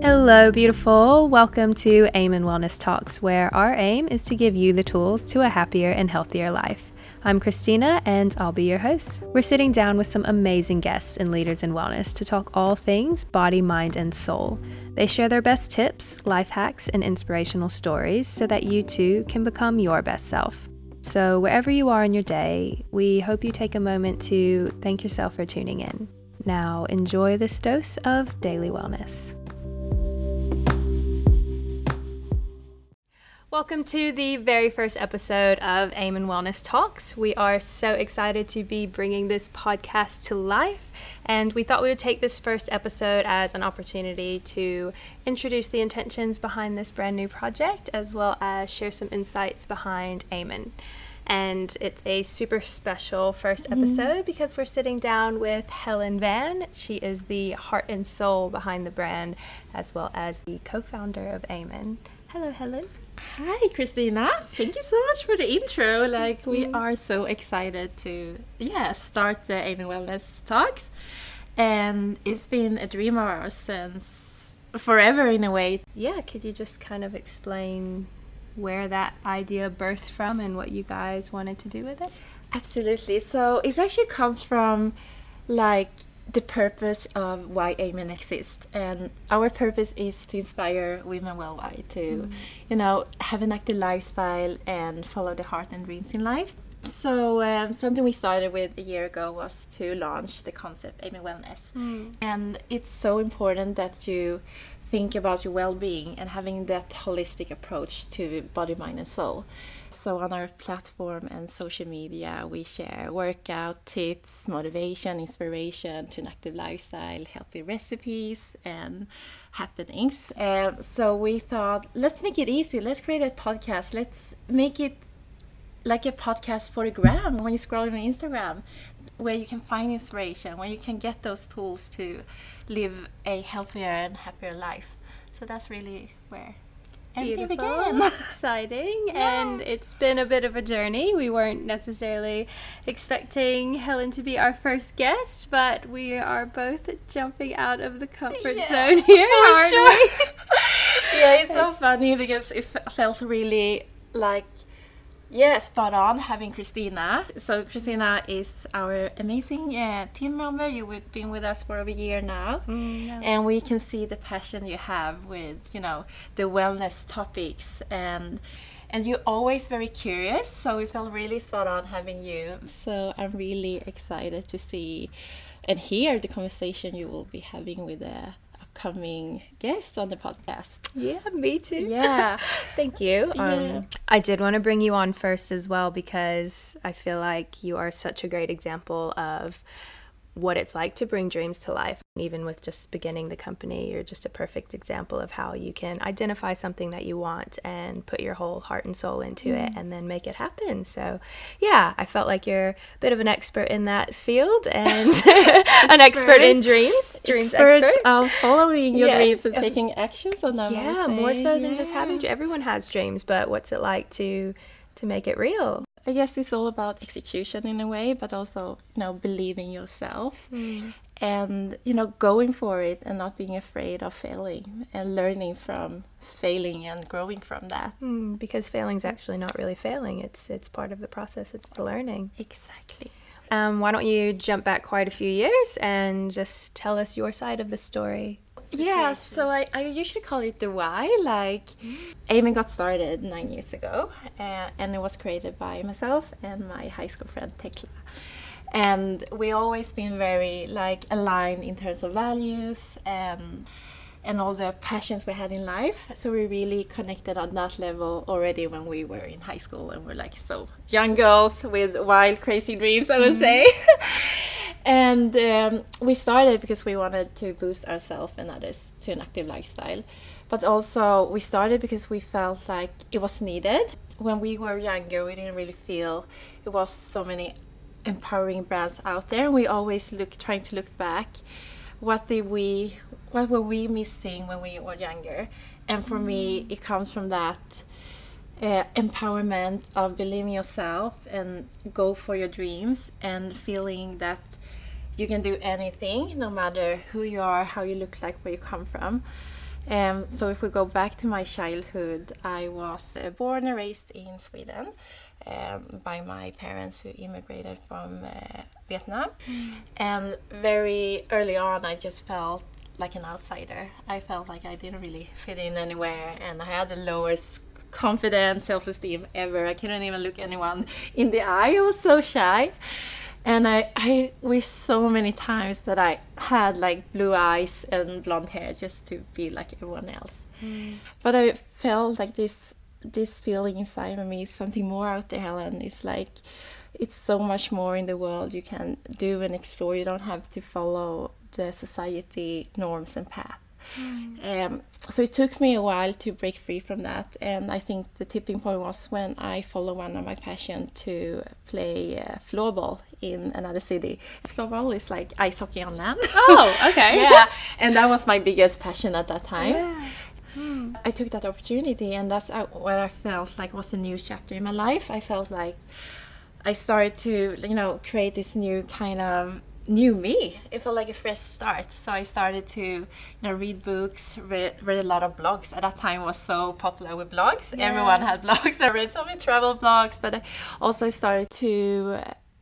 Hello, beautiful. Welcome to Aim and Wellness Talks, where our aim is to give you the tools to a happier and healthier life. I'm Christina, and I'll be your host. We're sitting down with some amazing guests and leaders in wellness to talk all things body, mind, and soul. They share their best tips, life hacks, and inspirational stories so that you too can become your best self. So wherever you are in your day, we hope you take a moment to thank yourself for tuning in. Now enjoy this dose of daily wellness. Welcome to the very first episode of Aim and Wellness Talks. We are so excited to be bringing this podcast to life, and we thought we would take this first episode as an opportunity to introduce the intentions behind this brand new project, as well as share some insights behind Aimen. And it's a super special first episode because we're sitting down with Helen Van. She is the heart and soul behind the brand, as well as the co-founder of Aimen. Hello, Helen. Hi, Christina. Thank you so much for the intro. We are so excited to start the Aim and Wellness Talks. And it's been a dream of ours since forever in a way. Yeah, could you just kind of explain where that idea birthed from and what you guys wanted to do with it? Absolutely. So it actually comes from the purpose of why Aimen exists, and our purpose is to inspire women worldwide to have an active lifestyle and follow the heart and dreams in life. So something we started with a year ago was to launch the concept Aimen Wellness. And it's so important that you think about your well-being and having that holistic approach to body, mind and soul. So on our platform and social media, we share workout tips, motivation, inspiration to an active lifestyle, healthy recipes and happenings. So we thought, let's make it easy. Let's create a podcast. Let's make it like a podcast for the gram when you scroll on Instagram, where you can find inspiration, where you can get those tools to live a healthier and happier life. So that's really where everything began. Exciting. Yeah. And it's been a bit of a journey. We weren't necessarily expecting Helen to be our first guest, but we are both jumping out of the comfort zone here, aren't we? Yeah, it's so funny because it felt really spot on having Christina. So Christina is our amazing team member. You've been with us for over a year now. And we can see the passion you have with, the wellness topics. And you're always very curious. So we felt really spot on having you. So I'm really excited to see and hear the conversation you will be having with upcoming guest on the podcast. Yeah, me too. Yeah. Thank you. I did want to bring you on first as well because I feel like you are such a great example of what it's like to bring dreams to life. Even with just beginning the company, you're just a perfect example of how you can identify something that you want and put your whole heart and soul into it and then make it happen. So yeah, I felt like you're a bit of an expert in that field and an expert in dreams expert of following your dreams and taking actions on them. Yeah, more so than just having everyone has dreams, but what's it like to make it real? I guess it's all about execution in a way, but also, believing yourself and, going for it and not being afraid of failing and learning from failing and growing from that. Because failing's actually not really failing. It's part of the process. It's the learning. Exactly. Why don't you jump back quite a few years and just tell us your side of the story? Yeah, so I usually call it the why. Aimen got started 9 years ago, and it was created by myself and my high school friend Tekla. And we always been very aligned in terms of values and all the passions we had in life. So we really connected on that level already when we were in high school, and we're so young girls with wild, crazy dreams, I would say. And we started because we wanted to boost ourselves and others to an active lifestyle. But also we started because we felt like it was needed. When we were younger, we didn't really feel it was so many empowering brands out there. We always trying to look back. What were we missing when we were younger? And for me, it comes from that empowerment of believing yourself and go for your dreams and feeling that you can do anything, no matter who you are, how you look like, where you come from. So if we go back to my childhood, I was born and raised in Sweden by my parents who immigrated from Vietnam. And very early on, I just felt like an outsider. I felt like I didn't really fit in anywhere, and I had the lowest confidence, self-esteem ever. I couldn't even look anyone in the eye. I was so shy. And I wish so many times that I had like blue eyes and blonde hair just to be like everyone else. But I felt like this feeling inside of me is something more out there, Helen. It's like it's so much more in the world you can do and explore. You don't have to follow the society norms and path. So it took me a while to break free from that, and I think the tipping point was when I followed one of my passion to play floorball in another city. Floorball is like ice hockey on land. Oh, okay. Yeah, and that was my biggest passion at that time. Yeah. I took that opportunity, and that's what I felt like was a new chapter in my life. I felt like I started to, create this new kind of new me. It felt like a fresh start. So I started to read books, read a lot of blogs. At that time I was so popular with blogs. Yeah. Everyone had blogs. I read so many travel blogs, but I also started to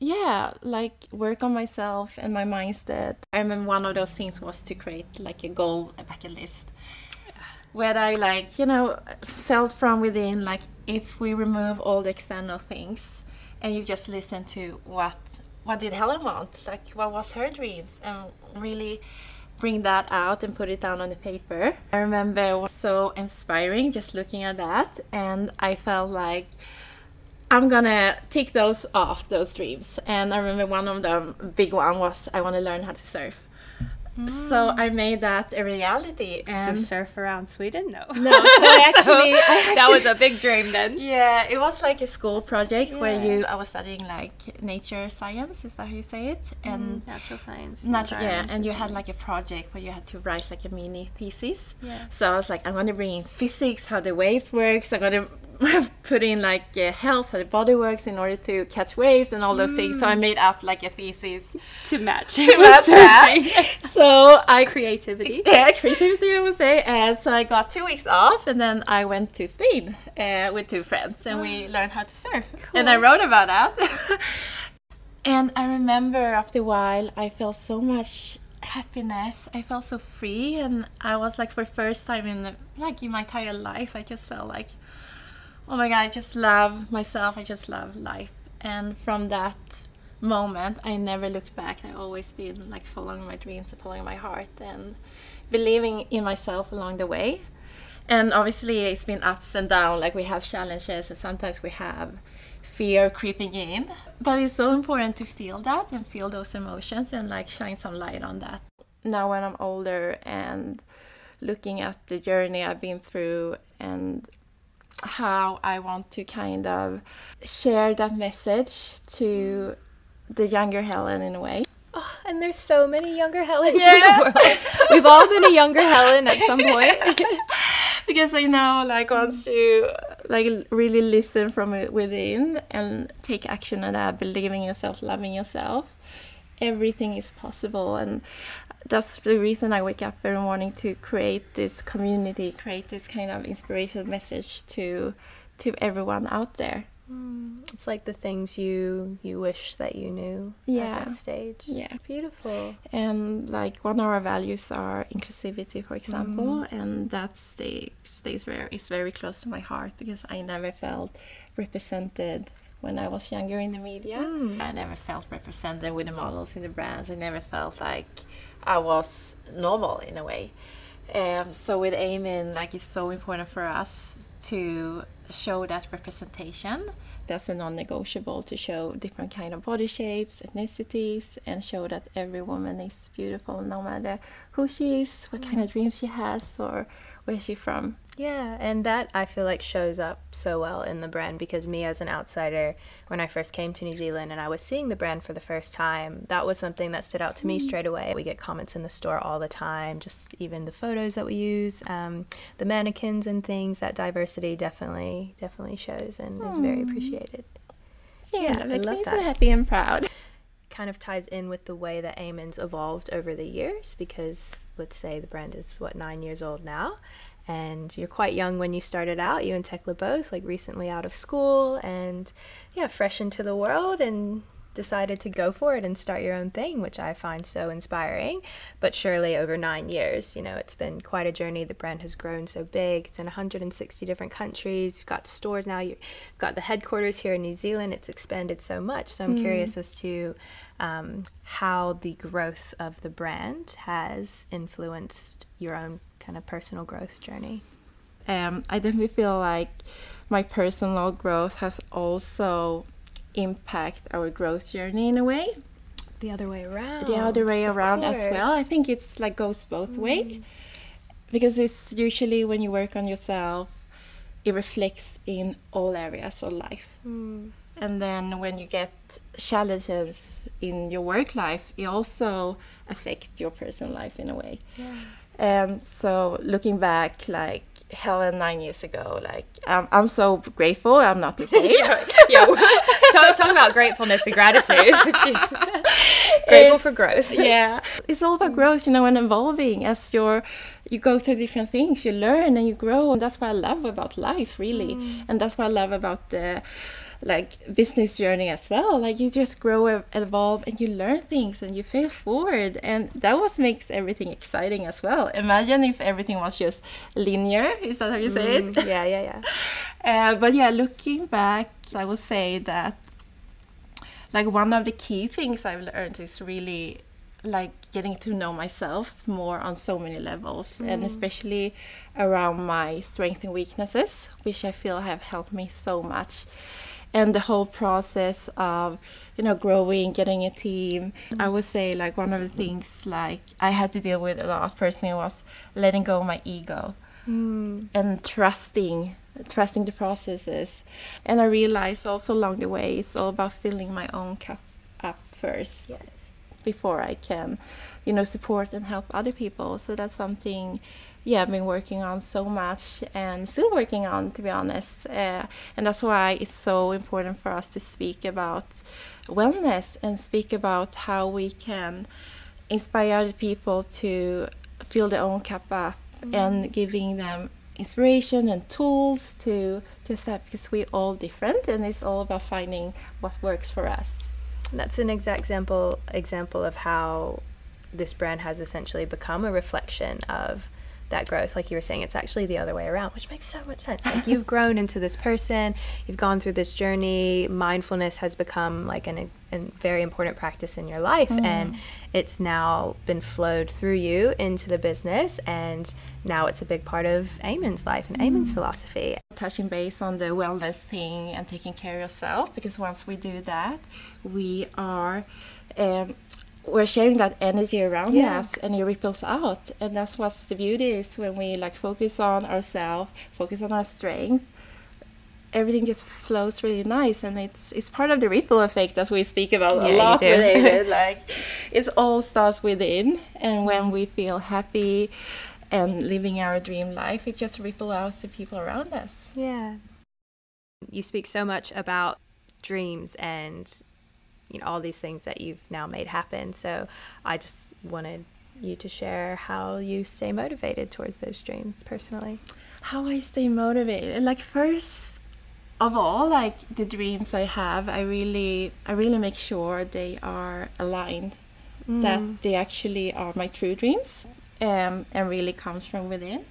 work on myself and my mindset. I remember one of those things was to create like a goal, a bucket list, where I felt from within, like if we remove all the external things and you just listen to what did Helen want? Like, what was her dreams? And really bring that out and put it down on the paper. I remember it was so inspiring just looking at that. And I felt like I'm gonna tick those off, those dreams. And I remember one of them, big one, was I want to learn how to surf. So I made that a reality. And So surf around Sweden? No. No, so I actually that was a big dream then. Yeah, it was like a school project where Yeah. I was studying like nature science, is that how you say it? And Natural science. and you had like a project where you had to write like a mini thesis. Yeah. So I was like, I'm going to bring in physics, how the waves works. I'm going to put in like health, how the body works in order to catch waves and all those things. So I made up like a thesis To match. to match that. So I Creativity. Yeah, creativity, I would say. So I got 2 weeks off, and then I went to Spain with 2 friends, and we learned how to surf. Cool. And I wrote about that. And I remember after a while, I felt so much happiness. I felt so free, and I was like, for the first time in my entire life, I just felt like, oh my God, I just love myself. I just love life. And from that moment, I never looked back. I always been like following my dreams and following my heart and believing in myself along the way. And obviously it's been ups and downs, like we have challenges and sometimes we have fear creeping in, but it's so important to feel that and feel those emotions and like shine some light on that. Now when I'm older and looking at the journey I've been through and how I want to kind of share that message to the younger Helen in a way. Oh, and there's so many younger Helens in the world. We've all been a younger Helen at some point. Because I know, like, once you like really listen from within and take action on that, believing in yourself, loving yourself, everything is possible. And that's the reason I wake up every morning, to create this community, create this kind of inspirational message to everyone out there. It's like the things you wish that you knew at that stage. Yeah. Beautiful. And like one of our values are inclusivity, for example, and that is very close to my heart because I never felt represented when I was younger in the media. I never felt represented with the models in the brands. I never felt like I was normal in a way. So with Aiming, like, it's so important for us to show that representation. That's a non-negotiable, to show different kind of body shapes, ethnicities, and show that every woman is beautiful no matter who she is, what kind of dreams she has, or where she's from. Yeah, and that I feel like shows up so well in the brand, because me as an outsider, when I first came to New Zealand and I was seeing the brand for the first time, that was something that stood out to me straight away. We get comments in the store all the time, just even the photos that we use, the mannequins and things. That diversity definitely shows and is very appreciated. Yeah, that makes me love so that. happy and proud. kind of ties in with the way that Eamon's evolved over the years, because let's say the brand is 9 years old now, and you're quite young when you started out, you and Tekla both, like recently out of school and fresh into the world, and decided to go for it and start your own thing, which I find so inspiring. But surely over 9 years, it's been quite a journey. The brand has grown so big. It's in 160 different countries. You've got stores now. You've got the headquarters here in New Zealand. It's expanded so much. So I'm curious as to how the growth of the brand has influenced your own kind of personal growth journey. I definitely feel like my personal growth has also impact our growth journey in a way. The other way around. As well. I think it's like goes both way, because it's usually when you work on yourself, it reflects in all areas of life. And then when you get challenges in your work life, it also affects your personal life in a way. So looking back, like Helen 9 years ago, like I'm so grateful. I'm not the same. Talk about gratefulness and gratitude. Grateful for growth. It's all about growth, and evolving as you go through different things, you learn and you grow, and that's what I love about life, really. And that's what I love about the business journey as well. Like you just grow, evolve, and you learn things and you fail forward, and that what makes everything exciting as well. Imagine if everything was just linear. Is that how you say it? But looking back, I would say that one of the key things I've learned is really getting to know myself more on so many levels, and especially around my strengths and weaknesses, which I feel have helped me so much. And the whole process of growing, getting a team, I would say one of the things I had to deal with a lot personally was letting go of my ego and trusting the processes. And I realized also along the way it's all about filling my own cup up first before I can support and help other people. So that's something I've been working on so much and still working on, to be honest. And that's why it's so important for us to speak about wellness and speak about how we can inspire other people to fill their own cup up and giving them inspiration and tools to step, because we're all different and it's all about finding what works for us. That's an exact example of how this brand has essentially become a reflection of that growth. Like you were saying, it's actually the other way around, which makes so much sense. Like you've grown into this person, you've gone through this journey, mindfulness has become a very important practice in your life, and it's now been flowed through you into the business, and now it's a big part of Eamon's life and Eamon's philosophy. Touching base on the wellness thing and taking care of yourself, because once we do that, we're sharing that energy around us, and it ripples out. And that's what's the beauty is when we focus on ourselves, focus on our strength, everything just flows really nice, and it's part of the ripple effect that we speak about a lot with it. It all starts within, and when we feel happy and living our dream life, it just ripples out to people around us. You speak so much about dreams and all these things that you've now made happen. So I just wanted you to share how you stay motivated towards those dreams personally. How I stay motivated? First of all, the dreams I have, I really make sure they are aligned, that they actually are my true dreams, and really comes from within.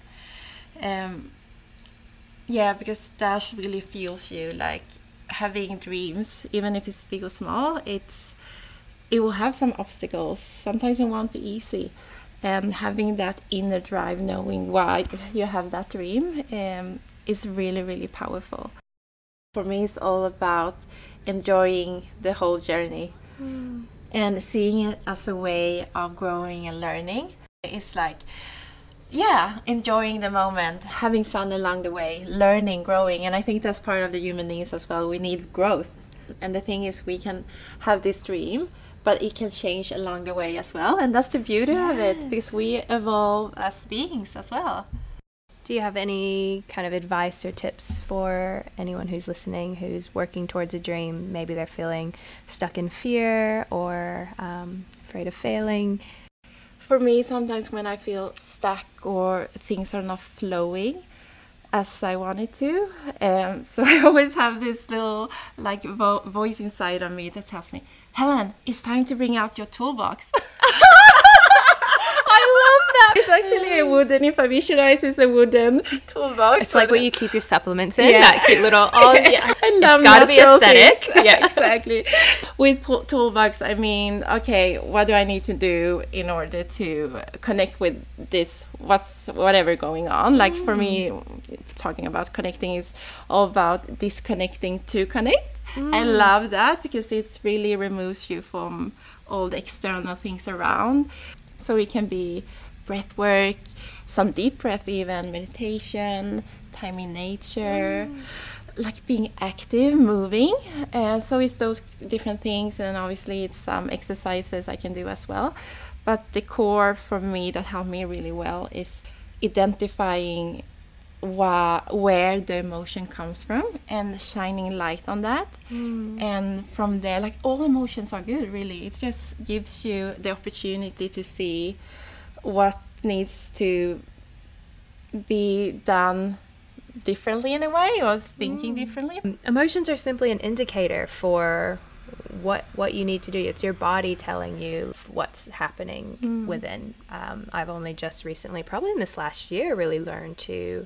Because that really fuels you, having dreams, even if it's big or small, it will have some obstacles. Sometimes it won't be easy. And having that inner drive, knowing why you have that dream, is really, really powerful. For me, it's all about enjoying the whole journey and seeing it as a way of growing and learning. It's enjoying the moment, having fun along the way, learning, growing. And I think that's part of the human needs as well. We need growth. And the thing is, we can have this dream, but it can change along the way as well. And that's the beauty of it, because we evolve as beings as well. Do you have any kind of advice or tips for anyone who's listening, who's working towards a dream? Maybe they're feeling stuck in fear or afraid of failing. For me, sometimes when I feel stuck or things are not flowing as I wanted to, so I always have this little like voice inside of me that tells me, Helen, it's time to bring out your toolbox. I love that. It's actually a wooden, if I visualize, it's a wooden toolbox. It's like where you keep your supplements in, that cute little, yeah. I love it's got to be aesthetic. Yeah, exactly. With toolbox, I mean, okay, what do I need to do in order to connect with this, whatever going on? Like for me, talking about connecting is all about disconnecting to connect. I love that because it really removes you from all the external things around. So it can be breath work, some deep breath even, meditation, time in nature, like being active, moving. So it's those different things, and obviously it's some exercises I can do as well. But the core for me that helped me really well is identifying where the emotion comes from and shining light on that. And from there, like all emotions are good, really. It just gives you the opportunity to see what needs to be done differently in a way, or thinking differently. Emotions are simply an indicator for what you need to do. It's your body telling you what's happening within. I've only just recently, probably in this last year, really learned to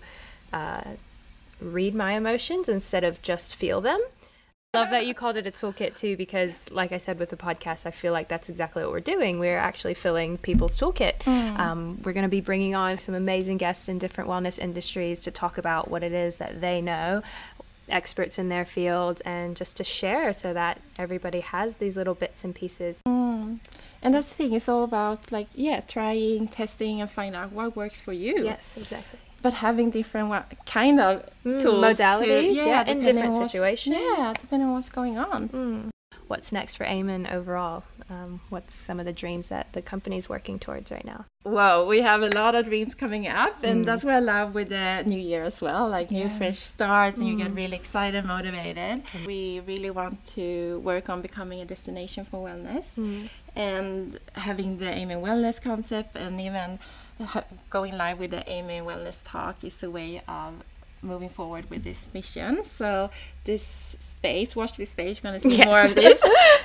read my emotions instead of just feel them. I love that you called it a toolkit too, because like I said with the podcast, I feel like that's exactly what we're doing. We're actually filling people's toolkit. We're going to be bringing on some amazing guests in different wellness industries to talk about what it is that they know, experts in their field, and just to share so that everybody has these little bits and pieces. And that's the thing, it's all about like, trying, testing, and find out what works for you. Yes, exactly. But having different kind of tools, modalities, in different situations. Yeah, depending on what's going on. What's next for Amen overall? What's some of the dreams that the company's working towards right now? Well, we have a lot of dreams coming up, and that's what I love with the new year as well, like new fresh starts, and you get really excited and motivated. We really want to work on becoming a destination for wellness, and having the Amen Wellness concept, and even going live with the Amen Wellness Talk is a way of moving forward with this mission. So this space, watch this space, you're going to see more of this.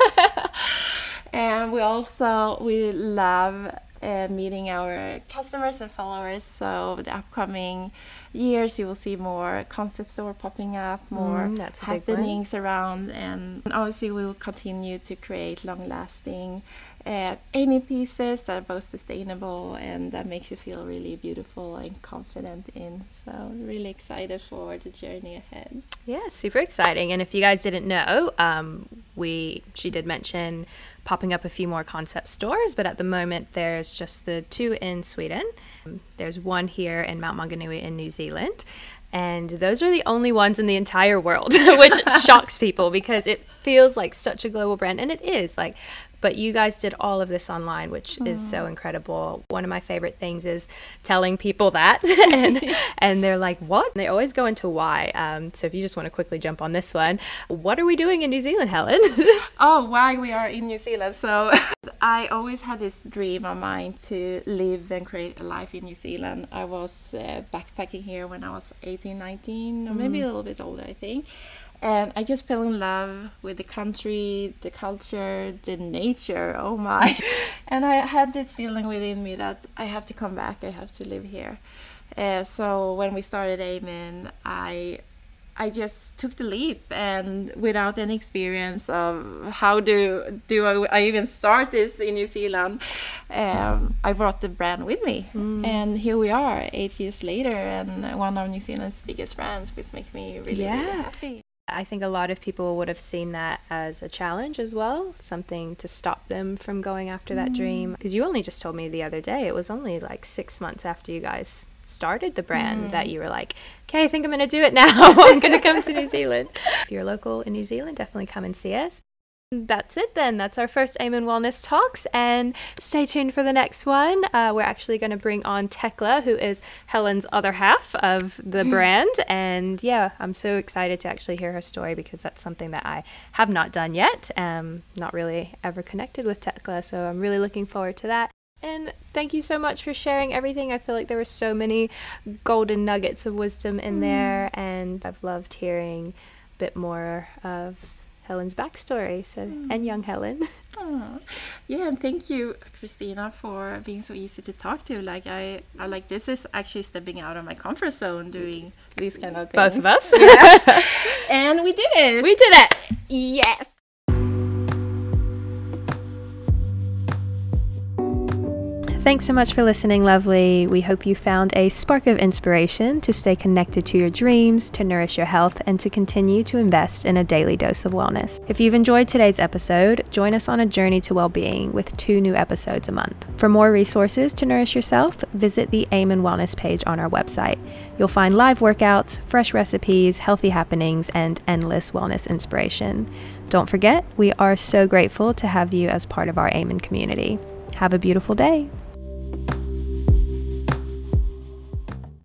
And we love meeting our customers and followers. So the upcoming years you will see more concept store popping up, more happenings around, and obviously we will continue to create long-lasting Amen pieces that are both sustainable and that makes you feel really beautiful and confident in. So really excited for the journey ahead. Yeah, super exciting. And if you guys didn't know, she did mention popping up a few more concept stores, but at the moment there's just the 2 in Sweden. There's 1 here in Mount Maunganui in New Zealand. And those are the only ones in the entire world, which shocks people because it feels like such a global brand, and it is. But you guys did all of this online, which is so incredible. One of my favorite things is telling people that, and they're like, what? And they always go into why. So if you just want to quickly jump on this one, what are we doing in New Zealand, Helen? Why we are in New Zealand. So I always had this dream of mine to live and create a life in New Zealand. I was backpacking here when I was 18, 19, or maybe a little bit older, I think. And I just fell in love with the country, the culture, the nature, oh my. And I had this feeling within me that I have to come back, I have to live here. So when we started Amen, I just took the leap, and without any experience of how do I even start this in New Zealand, I brought the brand with me. And here we are 8 years later, and one of New Zealand's biggest brands, which makes me really happy. I think a lot of people would have seen that as a challenge as well, something to stop them from going after that dream. Because you only just told me the other day, it was only like 6 months after you guys started the brand that you were like, okay, I think I'm going to do it now. I'm going to come to New Zealand. If you're local in New Zealand, definitely come and see us. That's it then. That's our first Amen Wellness Talks, and stay tuned for the next one. We're actually going to bring on Tekla, who is Helen's other half of the brand, and yeah, I'm so excited to actually hear her story because that's something that I have not done yet. Not really ever connected with Tekla, so I'm really looking forward to that. And thank you so much for sharing everything. I feel like there were so many golden nuggets of wisdom in there, and I've loved hearing a bit more of Helen's backstory, and young Helen. Yeah, and thank you, Christina, for being so easy to talk to. Like I like this is actually stepping out of my comfort zone doing these kind of things. Both of us. Yeah. And we did it. We did it. Yes. Thanks so much for listening, lovely. We hope you found a spark of inspiration to stay connected to your dreams, to nourish your health, and to continue to invest in a daily dose of wellness. If you've enjoyed today's episode, join us on a journey to well-being with 2 new episodes a month. For more resources to nourish yourself, visit the Amen Wellness page on our website. You'll find live workouts, fresh recipes, healthy happenings, and endless wellness inspiration. Don't forget, we are so grateful to have you as part of our Amen community. Have a beautiful day.